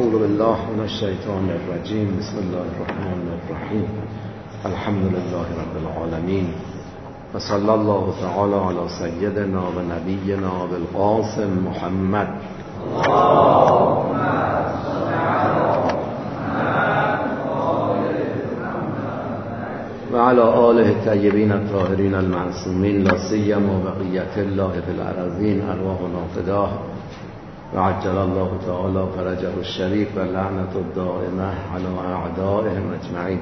اعوذ بالله من الشیطان الرجیم. بسم الله الرحمن الرحیم. الحمد لله رب العالمین و صلی الله تعالی علی سیدنا و نبینا بالقاسم محمد و علی آله الطیبین الطاهرین المعصومین لا سیما بقیة الله فی الارضین ارواحنا فداه و عجل الله تعالی فرجه الشریف و لعنت الدائمه علی اعدائهم اجمعین.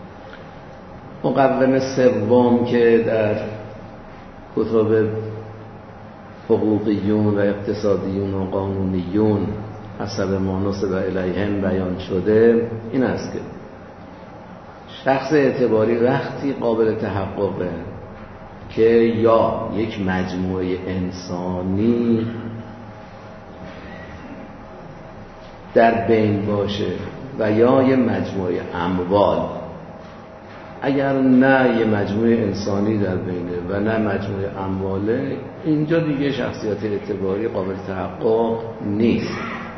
مقوم سوم که در کتب حقوقیون و اقتصادیون و قانونیون حسب ما نسب الیهم بیان شده این است که شخص اعتباری وقتی قابل تحققه که یا یک مجموعه انسانی در بین باشه و یا یه مجموعه اموال. اگر نه یه مجموعه انسانی در بینه و نه مجموعه امواله، اینجا دیگه شخصیت اعتباری قابل تحقق نیست.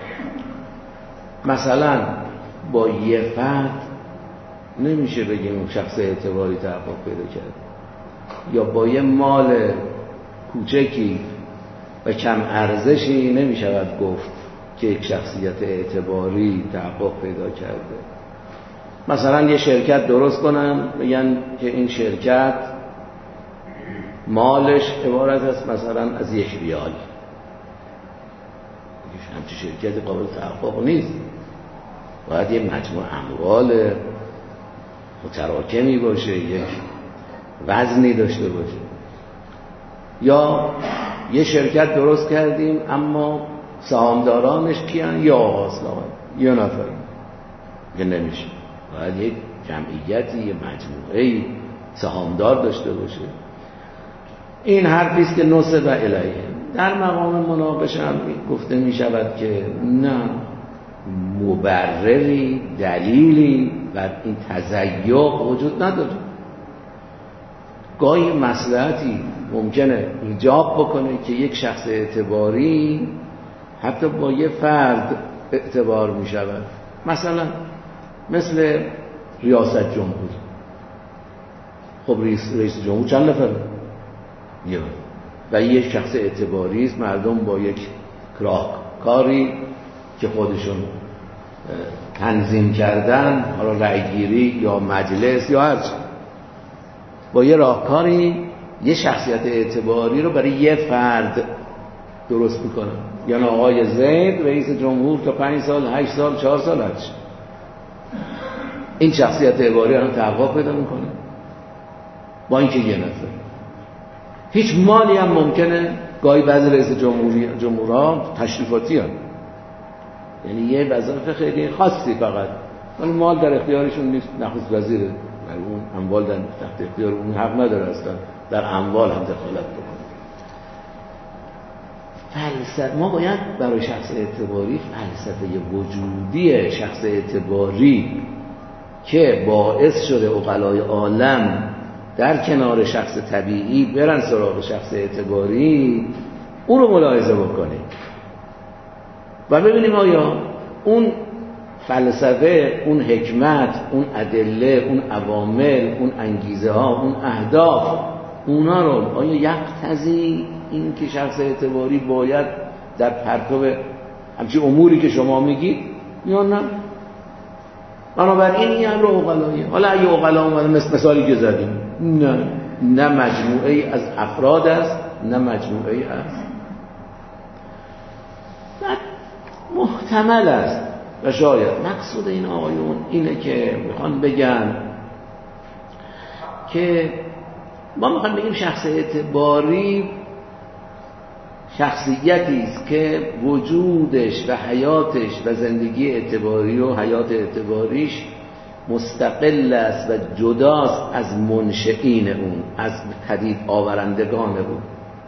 مثلا با یه فرد نمیشه بگیم اون شخص اعتباری تحقق پیدا کرد، یا با یه مال کوچکی و کم ارزشی نمیشود گفت که یک شخصیت اعتباری تحقق پیدا کرده. مثلا یه شرکت درست کنن بگن که این شرکت مالش عبارت است مثلا از 1 ریال. همچین شرکتی قابل تحقق نیست. باید یه مجموعه اموال متراکمی باشه، یک وزنی داشته باشه. یا یه شرکت درست کردیم اما سهامدارانش کیان؟ یا آقاسلام یه نفر، یه نمیشه. باید یک جمعیتی، یه مجموعه سهامدار داشته باشه. این حرفیست که نسب الیه. در مقام مناقشه هم گفته می شود که نه مبرری، دلیلی بر این تزیق وجود نداره. گاهی مصلحتی ممکنه ایجاب بکنه که یک شخص اعتباری حتی با یه فرد اعتبار می شود. مثلا مثل ریاست جمهور. خب رئیس جمهور چند نفر؟ یه و یک شخص اعتباری است. مردم با یک راهکاری که خودشون تنظیم کردن، حالا رأیگیری یا مجلس یا هر چی، با یه راهکاری یه شخصیت اعتباری رو برای یه فرد درست میکنن. یعنی آقای زید رئیس جمهور تا 5 سال 8 سال 4 سال هرچی، این شخصیت اعتباری هم تحقق پیدا میکنه با اینکه یه نفر. هیچ مالی هم ممکنه گاهی بعضی رئیس جمهورها تشریفاتی هم، یعنی یه وظایف خیلی خاصی فقط، ولی مال در اختیارشون نیست. نخست وزیره، ولی اون اموال در تحت اختیار اون حق نداره اصلا در اموال هم دخالت بکنه. فلسفه ما باید برای شخص اعتباری فلسفه وجودی شخص اعتباری که باعث شده عقلای عالم در کنار شخص طبیعی برن سراغ شخص اعتباری، اون رو ملاحظه بکنیم و ببینیم آیا اون فلسفه، اون حکمت، اون ادله، اون عوامل، اون انگیزه ها، اون اهداف، اونا رو آیا یقتضی این که شخص اعتباری باید در پرتو همچین اموری که شما میگید یا نه؟ بنابراین این امر عقلاییه. حالا اگه عقلا اومدن مثالی که زدیم، نه مجموعه ای از افراد است، نه مجموعه ای است. محتمل است و شاید مقصود این آقایون اینه که میخوان بگن که ما میخوان بگیم شخص اعتباری شخصیتی است که وجودش و حیاتش و زندگی اعتباری و حیات اعتباریش مستقل است و جداست از منشئین اون، از پدید آورندگان اون.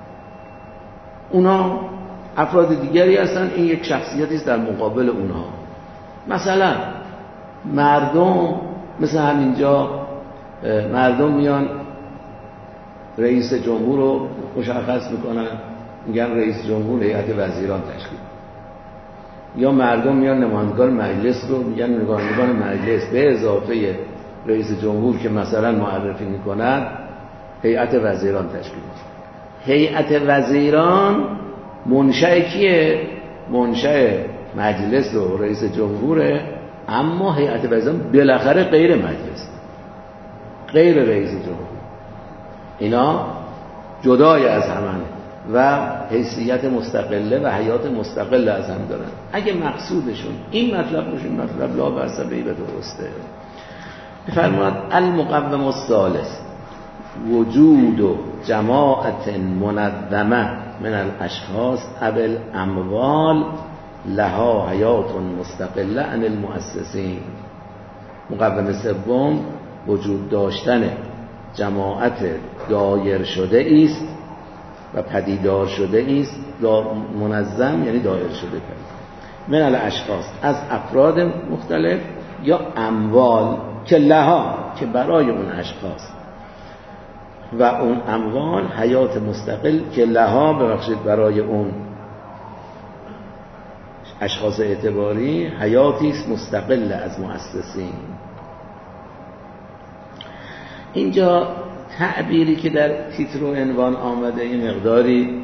اونا افراد دیگری هستن، این یک شخصیتی است در مقابل اونها. مثلا مردم، مثل همینجا مردم میان رئیس جمهور رو مشخص میکنن، میگن رئیس جمهور هیئت وزیران تشکیل، یا مردم میان نمایندگان مجلس رو میگن نمایندگان مجلس به اضافه رئیس جمهور که مثلا معرفی میکند هیئت وزیران تشکیل میشه. هیئت وزیران منشأ کیه؟ منشأ مجلس و رئیس جمهوره، اما هیئت وزیران بالاخره غیر مجلس، غیر رئیس جمهور، اینا جدای از همن و حیثیت مستقله و حیات مستقل از هم دارن. اگه مقصودشون این مطلب باشه، مطلب لا بأس به و درسته. می‌فرماید المقوم الثالث وجود جماعت منظمه من الاشخاص او الاموال لها حیات مستقله عن المؤسسین. مقوم سوم وجود داشتن جماعت دایر شده است و پدیدار شده است. منظم یعنی دایر شده من الاشخاص، از افراد مختلف، یا اموال که لها، که برای اون اشخاص، و اون اموال حیات مستقل که لها ببخشید برای اون اشخاص اعتباری حیاتی است مستقل از مؤسسین. اینجا تعبیری که در تیتر و عنوان آمده این مقداری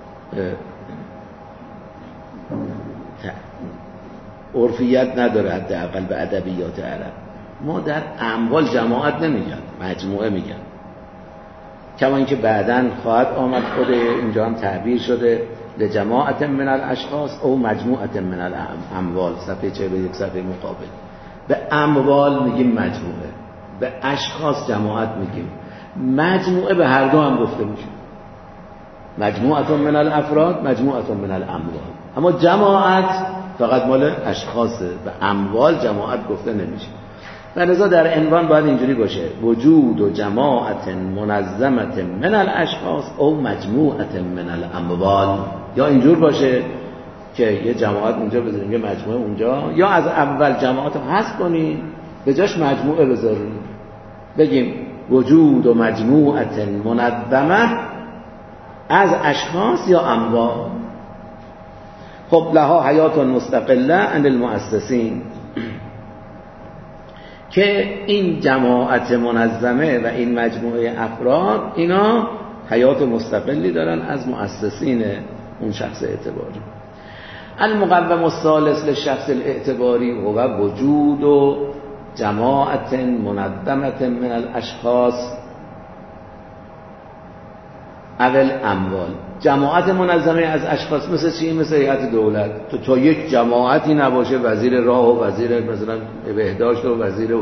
عرفیت نداره، حداقل به ادبیات عرب. ما در اموال جماعت نمیگن، مجموعه میگن، کما اینکه بعداً خواهد آمد خود اینجا هم تعبیر شده لجماعت من الاشخاص او مجموعت من الاموال، صفحه 41 صفحه مقابل. به اموال میگیم مجموعه، به اشخاص جماعت میگیم. مجموعه به هر دو هم گفته میشه، مجموعت من الافراد، مجموعت من الاموال. اما جماعت فقط مال اشخاصه، به اموال جماعت گفته نمیشه. و لذا در عنوان باید اینجوری باشه وجود و جماعت منظمت من الاشخاص او مجموعت من الاموال، یا اینجور باشه که یه جماعت اونجا بذاریم یه مجموعه اونجا، یا از اول جماعت رو حذف کنیم به جاش مجموعه بذاریم، بگیم وجود و مجموعت منظمه از اشخاص یا اموال. خب لها حیات مستقله عن المؤسسین، که این جماعت منظمه و این مجموعه افراد اینا حیات مستقلی دارن از مؤسسین اون شخص اعتباری. المقوم الثالث للشخص الاعتباری هو وجود و جماعت منظمه من الاشخاص اول اموال. جماعت منظمه از اشخاص مثل چی؟ مثل هیئت دولت. تو یک جماعتی نباشه، وزیر راه و وزیر مثلا بهداشت و وزیر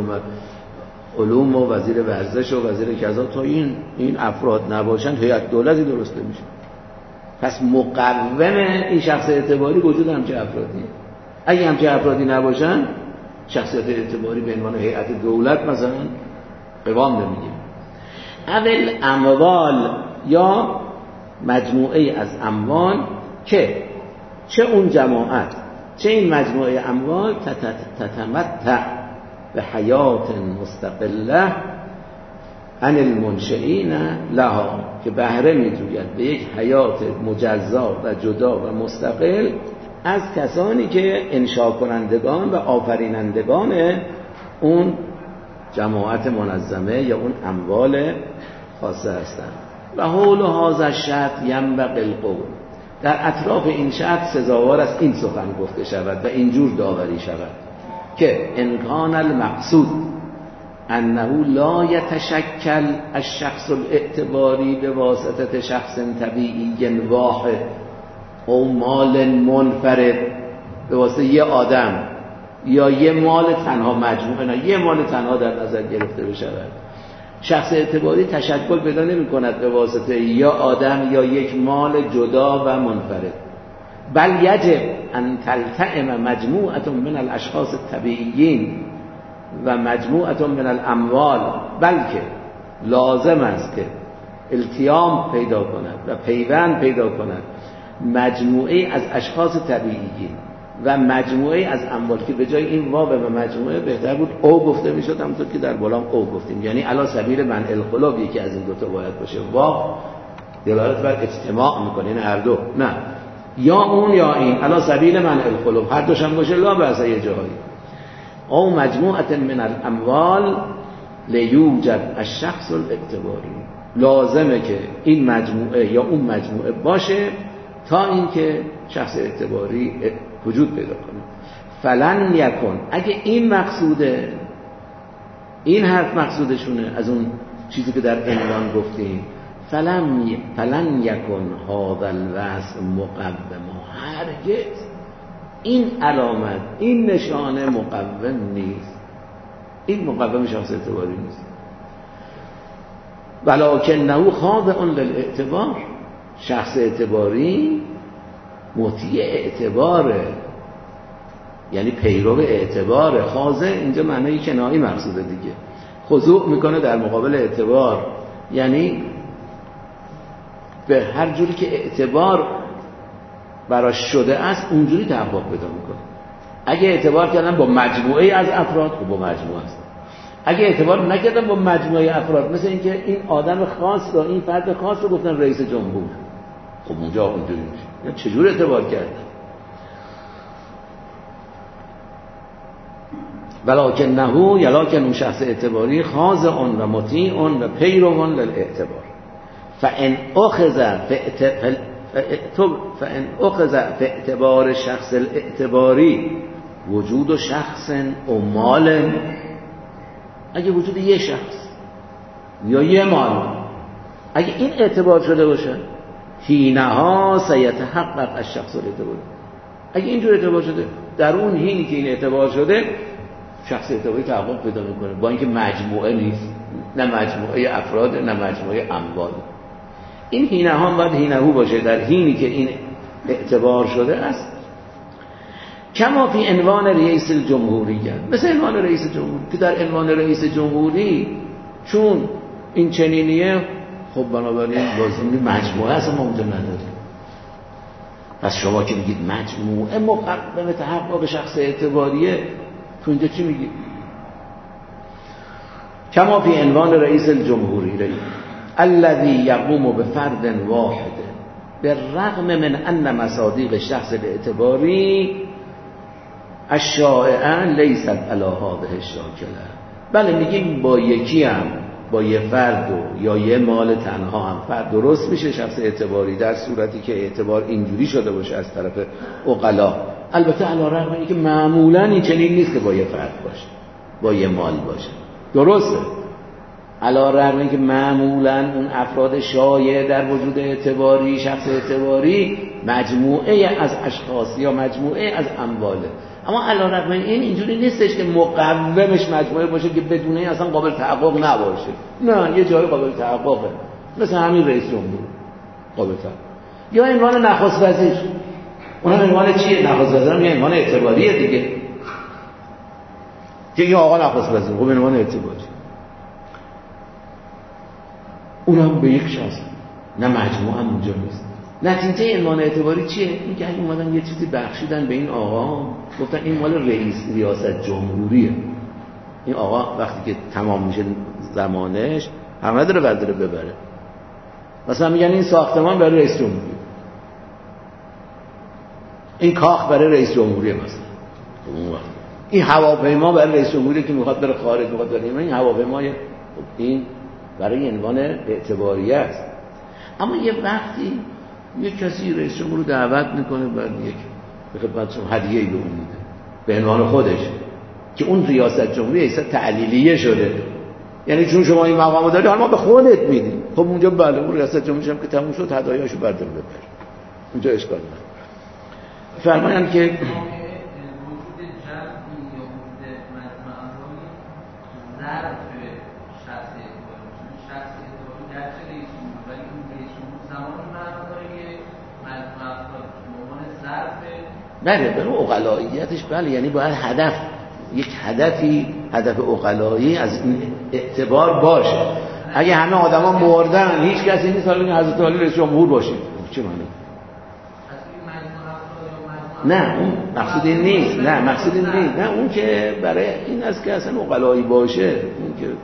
علوم و وزیر ورزش و وزیر کذا، تا این افراد نباشن هیئت دولتی درست نمیشه. پس مقوم این شخص اعتباری وجود همچه افرادیه. اگه همچه افرادی نباشن شخصیت اعتباری به عنوان هیئت دولت مثلا قوام نمیگیره. اول اموال یا مجموعه از اموال که چه اون جماعت چه این مجموعه اموال تتمتع به حیات مستقله عن المنشئین لها، که بهره می‌جوید به یک حیات مجزا و جدا و مستقل از کسانی که انشا کنندگان و آفرینندگان اون جماعت منظمه یا اون اموال خاصه هستند. و حول هذا الشرط ینبغی القول، در اطراف این شرط سزاوار است این سخن گفته شود و اینجور داوری شود که امکان المقصود انه لا یتشکل الشخص الاعتباری به واسطه شخص طبیعی واحد او مال منفرد، به واسطه یه آدم یا یه مال تنها مجموعه، نه یه مال تنها در نظر گرفته بشود. شخص اعتباری تشکل پیدا نمی کند به واسطه یا آدم یا یک مال جدا و منفرد، بل یجب ان تلتئم مجموعه من الاشخاص الطبیعیین و مجموعه من الاموال، بلکه لازم است که التیام پیدا کند و پیوند پیدا کند مجموعه از اشخاص طبیعیین و مجموعه از اموال، که به جای این واو و مجموعه بهتر بود او گفته میشد، همونطور که در بالام او گفتیم، یعنی علی سبیل منع الخلاف یکی از این دو تا باید باشه. واو دلالت بر اجتماع میکنه، این هر دو، نه یا اون یا این علی سبیل منع الخلوف، هر دوش هم باشه لا بأس یه جایی. او مجموعه من الاموال لیوجد الشخص الاعتباری، لازمه که این مجموعه یا اون مجموعه باشه تا اینکه شخص اعتباری وجود پیدا کنه. فلن یکن، اگه این مقصوده، این حرف مقصودشونه از اون چیزی که در عنوان گفتیم، فلن یکن هذا الوصف مقوما، هرگز این علامت، این نشانه مقوم نیست، این مقوم شخص اعتباری نیست. ولکنه خاضع للاعتبار، شخص اعتباری مطیع اعتباره، یعنی پیرو اعتباره. خاضع اینجا معنی کنایی مقصوده دیگه، خضوع میکنه در مقابل اعتبار، یعنی به هر جوری که اعتبار براش شده است اونجوری تحقق پیدا میکنه. اگه اعتبار کردن با مجموعه از افراد، خب با مجموعه است. اگه اعتبار نکردن با مجموعه افراد، مثل اینکه این آدم خاص رو، این فرد خاص رو گفتن رئیس جمهور، خب اونجا اونجوری میشه. چجور اعتبار کردن؟ ولکنه شخص اعتباری خاضع و مطیع و پیرو للاعتبار. فان اخذ فی اعتبار شخص الاعتباری وجود شخص و مال، اگه وجود یه شخص یا یه مال، اگه این اعتبار شده باشه، حینها سیتحقق الشخص الاعتباری، اگه اینجور اعتبار شده، در اون حینی که این اعتبار شده شخص اعتباری تحقق پیدا میکنه، با اینکه مجموعه نیست، نه مجموعه افراد نه مجموعه اموال. این حینه ها باید حینهو باشه، در حینی که این اعتبار شده است. کما فی عنوان رئیس الجمهوریه، مثل عنوان رئیس جمهوری که در عنوان رئیس جمهوری چون این چنینیه، خب بنابراین لازمی مجموعه اصلا ما اونجا نداریم. پس شما که میگید مجموعه مقوم تحقق شخص اعتباریه، تو اینجا چی میگید؟ کما فی عنوان رئیس الجمهوری الذي يقوم بفرد واحد بالرغم من ان مصادیق شخص الاعتباری الشائعه لیست علی هذه الشاکله. بله میگیم با یکی هم، با یه فرد یا یه مال تنها هم فرد درست میشه شخص اعتباری، در صورتی که اعتبار اینجوری شده باشه از طرف عقلا. البته علی رغم اینکه معمولا این چنین نیست که با یه فرد باشه، با یه مال باشه، درسته، علی رغم اینکه معمولا اون افراد شایع در وجود اعتباری، شخص اعتباری مجموعه از اشخاص یا مجموعه از امواله، اما علی رغم این اینجوری نیستش که مقومش مجموعه باشه که بدون این اصلا قابل تحقق نباشه. نه، یه جای قابل تحققه، مثل همین رئیس جمهور قابل تحقق، یا عنوان نخست وزیر. اونم عنوان چیه؟ نخست وزیر هم یه عنوان اعتباریه دیگه، که این آقا نخست وزیر، خب عنوان اعتباری، اونم به یک شخص، نه مجموعه هم اونجا نیست. نتیجه عنوان اعتباری چیه؟ این که اگه اومدن یه چیزی بخشیدن به این آقا، گفتن این مال ریاست جمهوریه، این آقا وقتی که تمام میشه زمانش همه داره برداره ببره، مثلا میگن این ساختمان برای رئیس جمهوریه، این کاخ برای رئیس جمهوریه، مثلا این هواپیما برای رئیس جمهوریه که میخواد بره خارج، میخواد بره این هواپیمای، این برای عنوان اعتباریه است. اما یه وقتی یک کسی رئیس جمهور رو دعوت میکنه، بعد یک به خدمتشون هدیه‌ای به اون میده به عنوان خودش، که اون ریاست جمهوری ایسا تعلیلیه شده، یعنی چون شما این مقامو داری حالا ما به خودت میدیم. خب اونجا بله، اون ریاست جمهوری هم که تموم شد هدایاشو بردار ببر، اونجا اشکال نداره. فرمایند که بله به عقلاییتش بله، یعنی باید هدف، یک هدفی، هدف عقلایی از این اعتبار باشه. اگه همه آدما مردن هیچ کسی نیست حالا حضرت علی رئیس جمهور باشه، چه معنی؟ نه اون مقصود این نیست، نه مقصود این نیست، نه اون که برای این است که اصلا عقلایی باشه، اون که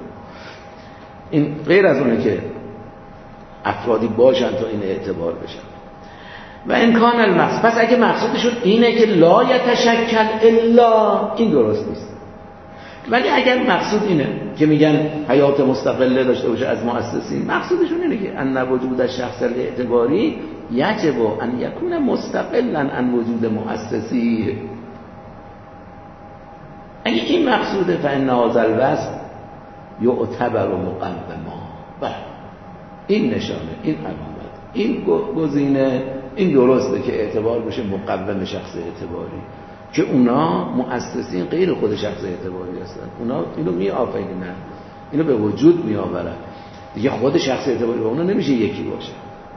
این غیر از اونه که افرادی باشن تا این اعتبار بشن. و امکان المقصود، پس اگه مقصودشون اینه که لا یتشکل الا، این درست نیست. ولی اگر مقصود اینه که میگن حیات مستقله داشته باشه از مؤسسین، مقصودشون اینه که ان وجود الشخص الاعتباری یجب ان یکون مستقلا عن وجود مؤسسی. اگه این مقصوده فان هذا الوصف یعتبر مقوما، بله این نشانه، این علامت، این گزینه، این درسته که اعتبار بشه مقوم شخص اعتباری، که اونا مؤسسین غیر خود شخص اعتباری هستن، اونا اینو میآفرینن، اینو به وجود میآورن دیگه. خود شخص اعتباری با اونا نمیشه یکی باشه.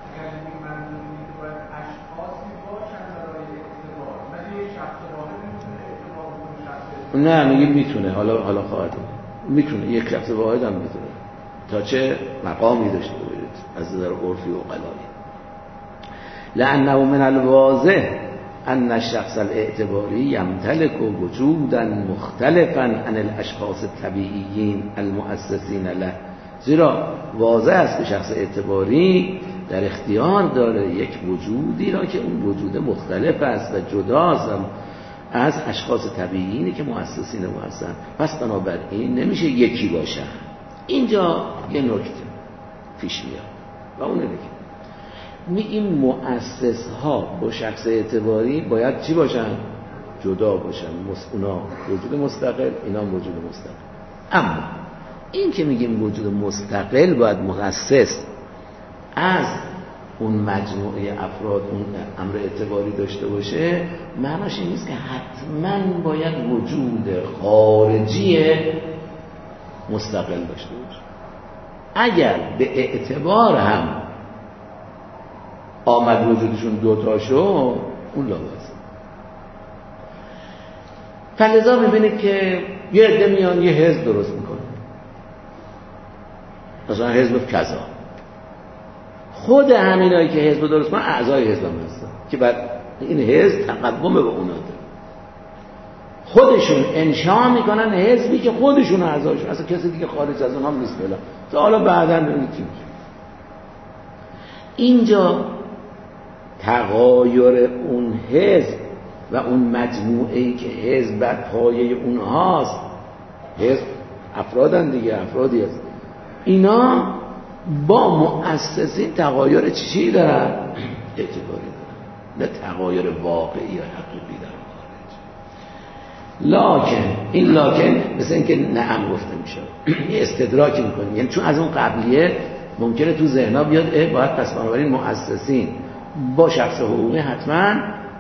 نه میگیم میتونه، حالا خواهد میتونه، یک شخص واحد هم میتونه، تا چه مقامی داشته باید از نظر عرفی و قلایی. لأنه من الواضح ان الشخص الاعتباری یمتلک وجودا مختلفا عن الاشخاص الطبیعیین المؤسسین له، زیرا واضح است که شخص اعتباری در اختیار داره یک وجودی را که اون وجود مختلف است و جداست از اشخاص طبیعیینی که مؤسسین او هستند. پس بنابراین نمیشه یکی باشن. اینجا یه نکته پیش میاد و اون اینه که این مؤسس ها با شخص اعتباری باید چی باشن؟ جدا باشن. اونا وجود مستقل، اینا وجود مستقل. اما این که میگیم وجود مستقل باید مؤسس از اون مجموعه افراد اون امر اعتباری داشته باشه، معناش این نیست که حتما باید وجود خارجی مستقل داشته باشه. اگر به اعتبار هم آمد وجودشون دوتا شو، اون لازم. فلذا میبینید که یه عده میان یه حزب درست میکنه، مثلا حزب کذا. خود همینایی که حزب درست کنن اعضای حزب هم هستن که بعد این حزب تقوم به اونا داره. خودشون انشاء میکنن حزبی که خودشون اعضاشون، اصلا کسی دیگه خارج از اونها نیست. بلا تا حالا بعداً ببینید چی میشه. اینجا تغایر اون حزب و اون مجموعه‌ای که حزب بر پایه اونهاست، حزب افرادن دیگه، افرادی هست، اینا با مؤسسین تغایر چیزی دارن؟ اعتباری دارن، نه تغایر واقعی یا حقیقی در خارج. لکن مثل این که نعم گفته میشه، یه استدراک میکنیم، یعنی چون از اون قبلیه ممکنه تو ذهنها بیاد باید پس بنابراین مؤسسین با شخص حقوقی حتما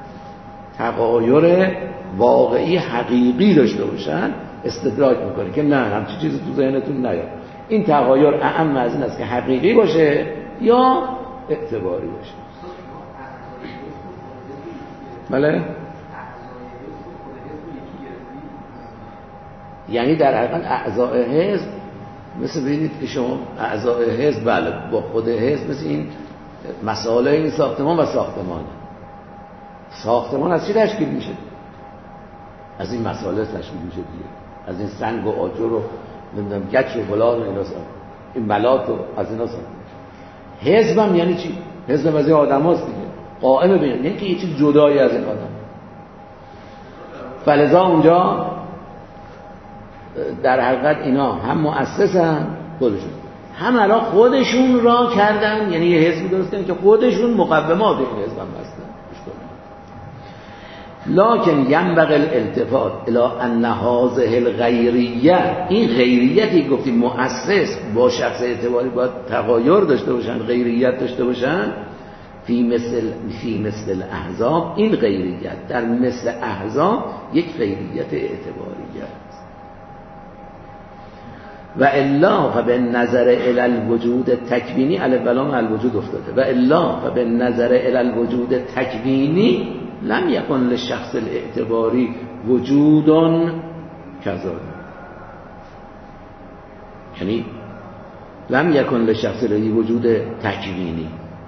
تغایر واقعی حقیقی داشته باشن. استدراک میکنه که نه، همچین چیزی تو ذهنتون نیاد. این تغایر اعم از این است که حقیقی باشه یا اعتباری باشه. بله؟ یعنی در حقیقت اعضای حزب مثل ببینید که شما اعضای حزب بله با خود حزب مثل این مسائل این ساختمان و ساختمان از چی تشکیل میشه؟ از این مسائل تشکیل میشه دیگه، از این سنگ و آجر و نمیدونم گچ و فلان و اینا، این ملات و از اینا ساخته میشه. حزب هم یعنی چی؟ حزب از این آدم هاست دیگه، قائم ببینید، یعنی که یه چیز جدایی از این آدم. فلذا اونجا در حقیقت اینا هم مؤسسن خودشون، هم الان خودشون را کردن، یعنی یه حزبی درست کردن که خودشون مقومات این حزب هم هستن. لکن ینبغی الالتفات الی ان هذه الغیریه، این غیریتی گفتیم مؤسس با شخص اعتباری باید تغایر داشته باشن، غیریت داشته باشن. فی مثل الاحزاب، این غیریت در مثل احزاب یک غیریت اعتباریه است. و الا فبالنظر الی الوجود تکوینی، الف و لام الوجود افتاده، و الا فبالنظر الی الوجود تکوینی لم یکن للشخص الاعتباری وجود کذا، یعنی لم یکن للشخص الاعتباری وجود تکوینی.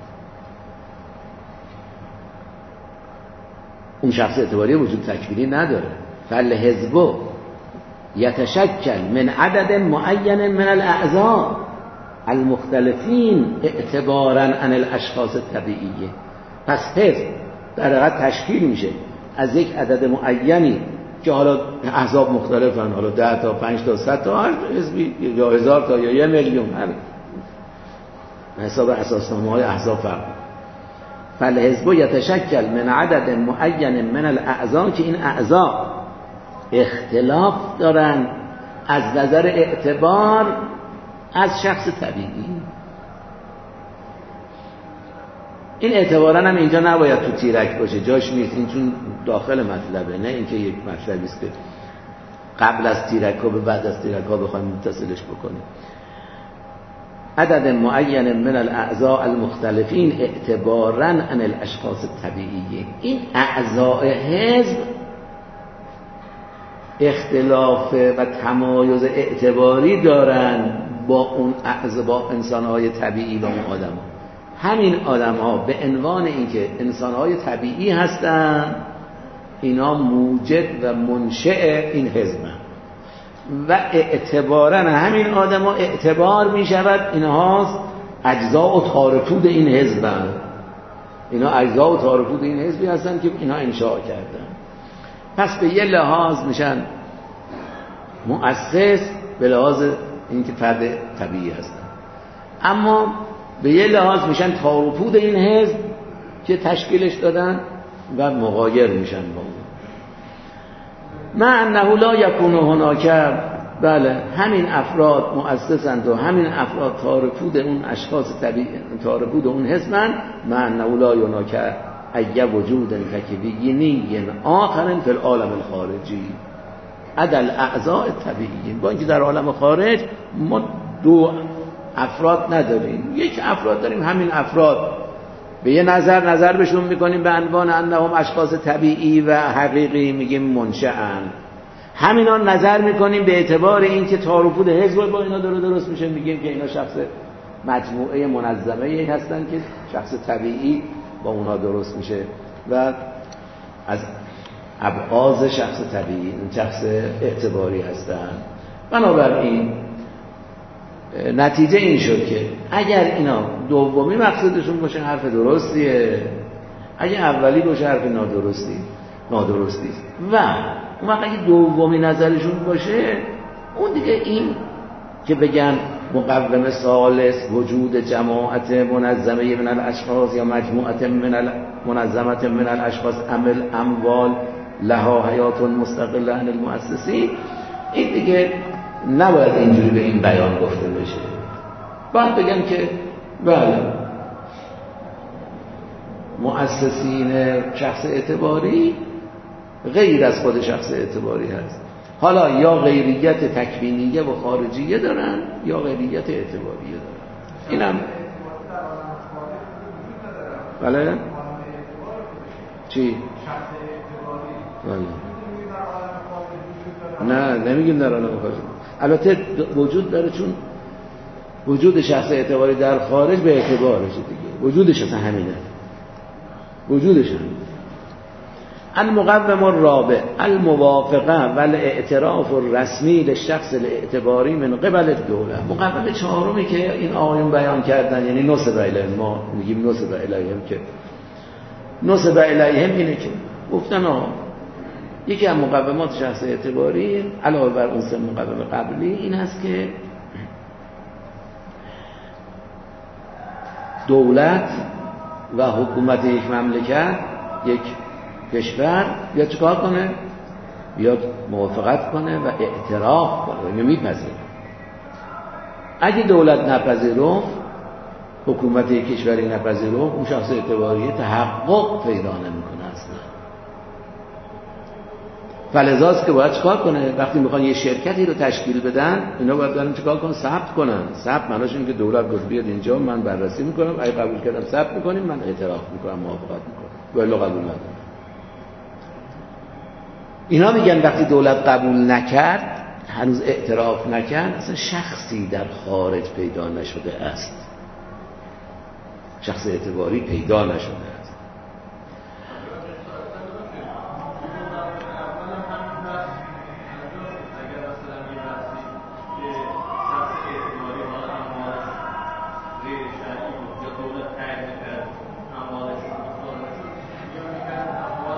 اون شخص اعتباری وجود تکوینی نداره. فالحزب یتشکل من عدد معین من الاعضاء المختلفین اعتبارا عن الاشخاص الطبیعیه. پس حزب در حقیقت تشکیل میشه از یک عدد معینی که حالا احزاب مختلفن، حالا 10 تا 5 تا 100 تا هر حزبی، یا 1000 تا یا 1 میلیون، هر حساب اساسنامه‌های احزاب فرق. فالحزب یتشکل من عدد معین من الاعضاء، که این اعضا اختلاف دارن از نظر اعتبار از شخص طبیعی. این اعتبارا هم اینجا نباید تو تیرک باشه، جاش نیست، این چون داخل مطلبه، نه اینکه یک مطلبی است که قبل از تیرک ها به بعد از تیرک ها بخوایم متصلش بکنیم. عدد معین من الاعضاء المختلفین اعتبارا عن الاشخاص الطبیعیه. این اعضاء حزب اختلاف و تمایز اعتباری دارن با اون اعضا، با انسانهای طبیعی و اون آدم ها. همین آدم ها به عنوان اینکه انسانهای طبیعی هستن، اینا موجد و منشأ این حزبن و اعتبارا همین آدم ها اعتبار می شود اینها اجزا و تارپود این حزبن. اینا اجزا و تارپود این حزبی هستن که اینا انشاء کردن. پس به یه لحاظ میشن مؤسس، به لحاظ اینکه فرد طبیعی هستن، اما به یه لحاظ میشن تارپود این حزب که تشکیلش دادن و مغایر میشن با اون. ما انه لا یکون هناک، بله همین افراد مؤسسند و همین افراد تارپود اون اشخاص طبیعی، تارپود اون حزبن. ما انه لا هناک ای وجود تکوینی آخر فی العالم الخارجی عدل اعضاء طبیعی. با اینکه در عالم خارج ما دو افراد نداریم، یک افراد داریم، همین افراد به یه نظر بهشون میکنیم به عنوان انهم اشخاص طبیعی و حقیقی، میگیم منشأن. همینان نظر میکنیم به اعتبار اینکه تارپود حزب با اینا درست میشه، میگیم که اینا شخص مجموعه منظمه هستن که شخص طبیعی با اونها درست میشه و از ابعاض شخص طبیعی شخص اعتباری هستن. بنابراین نتیجه این شد که اگر اینا دومی مقصودشون باشه حرف درستیه، اگر اولی باشه حرف نادرستی و اون وقت اگه دومی نظرشون باشه، اون دیگه این که بگن مقوم ثالث وجود جماعت منظمه من الاشخاص یا مجموعت منظمه من الاشخاص عمل اموال لها حیات مستقله عن المؤسسین، این دیگه نباید اینجوری به این بیان گفته بشه. باید بگن که بله مؤسسین شخص اعتباری غیر از خود شخص اعتباری هست. حالا یا غیریت تکوینیه و خارجیه دارن یا غیریت اعتباریه دارن. اینم بله چی؟ بله. نه نمیگیم در عالم خارج. البته وجود داره، چون وجود شخص اعتباری در خارج به اعتبارشه دیگه، وجودش اصلا همینه، وجودش همینه. المقوم الرابع الموافقه والاعتراف الرسمی للشخص الاعتباری من قبل الدوله. مقوم چهارمی که این آقایون بیان کردن، یعنی نصب الیهم، ما میگیم نصب الیهم، که نصب الیهم اینه که گفتن یکی از مقومات شخص اعتباری علاوه بر اون سه مقوم قبلی این هست که دولت و حکومت یک مملکت، یک کشور بیاد چیکار کنه؟ بیاد موافقت کنه و اعتراف کنه، اینو میپذیره. اگه دولت نپذیرفت، حکومت یک کشوری نپذیرفت، اون شخص اعتباری تحقق پیدا نمیکنه اصلا. فلذاست که باید چیکار کنه؟ وقتی میخوان یه شرکتی رو تشکیل بدن، اینا باید برن چیکار کنن؟ ثبت کنن. ثبت معناش اینه که دولت گفت بیاد اینجا، من بررسی میکنم، اگه قبول کردم ثبت میکنیم، من اعتراف میکنم، موافقت میکنم، ولی قبول ندارم. اینا میگن وقتی دولت قبول نکرد، هنوز اعتراف نکرد، اصلا شخصی در خارج پیدا نشده است، شخص اعتباری پیدا نشده است.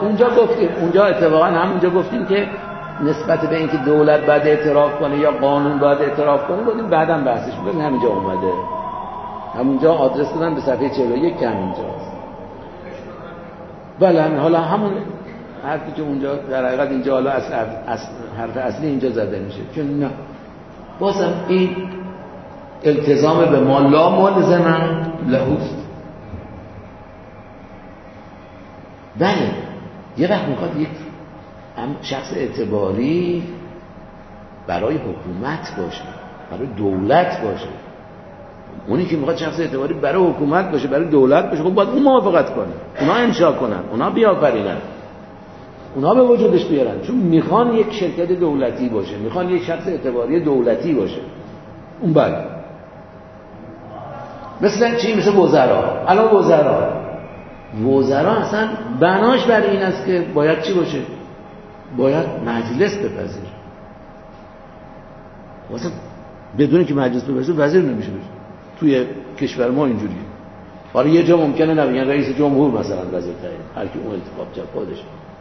اونجا اتفاقا همونجا گفتیم که نسبت به اینکه دولت باید اعتراف کنه یا قانون باید اعتراف کنه بودیم بعداً بحثش می‌کنیم. همینجا اومده، همونجا آدرس دادن به صفحه 41 که همینجاست. بله حالا همون حرفی که اونجا در حقیقت اینجا حالا حرف اصلی اینجا زده میشه، چون نه بازم این التزام به ما لا ملزمن لهوست. بله یه وقت میخواد یک شخص اعتباری برای حکومت باشه، برای دولت باشه. اونی که میخواد شخص اعتباری برای حکومت باشه، برای دولت باشه، خب باید اون موافقت کنه، اونا انشا کنن، اونا بیافرینن، اونا به وجودش بیارن، چون میخوان یک شرکت دولتی باشه، میخوان یک شخص اعتباری دولتی باشه. اون بله مثلا چی؟ مثل وزرا. الان وزرا اصلا بناش بر این است که باید چی باشه؟ باید مجلس بپذیره. واسه بدون که مجلس بپذیره وزیر نمیشه بشه. توی کشور ما اینجوریه. حالا یه جا ممکنه نبینن رئیس جمهور مثلا وزیر تعیین، هر کی اون انتخاب کرد خودش.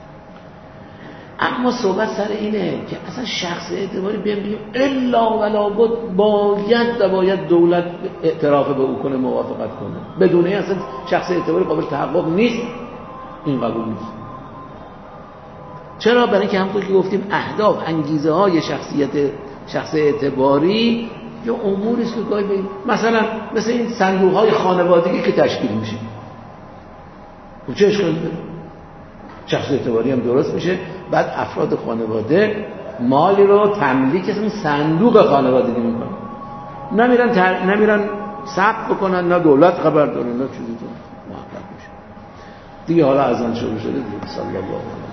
اما صحبت سر اینه که اصلا شخص اعتباری بگیم الا ولا باید دولت اعتراف به او کنه، موافقت کنه. بدون این اصلا شخص اعتباری قابل تحقق نیست. این قبول نیست. چرا؟ برای اینکه همونطور که گفتیم اهداف، انگیزه های شخص اعتباری یا اموری است که گاهی مثلا مثل این صندوق های خانوادگی که تشکیل میشه، خب چه اشکالی داره؟ شخص اعتباری هم درست میشه، بعد افراد خانواده مالی رو تملیک اون صندوق خانوادگی میکنن، نمیرن ثبت بکنن، نه دولت خبر داره نه چیزی، تو محقق میشه دیگه. حالا از آن شروع شده دیگه. صلی الله علیه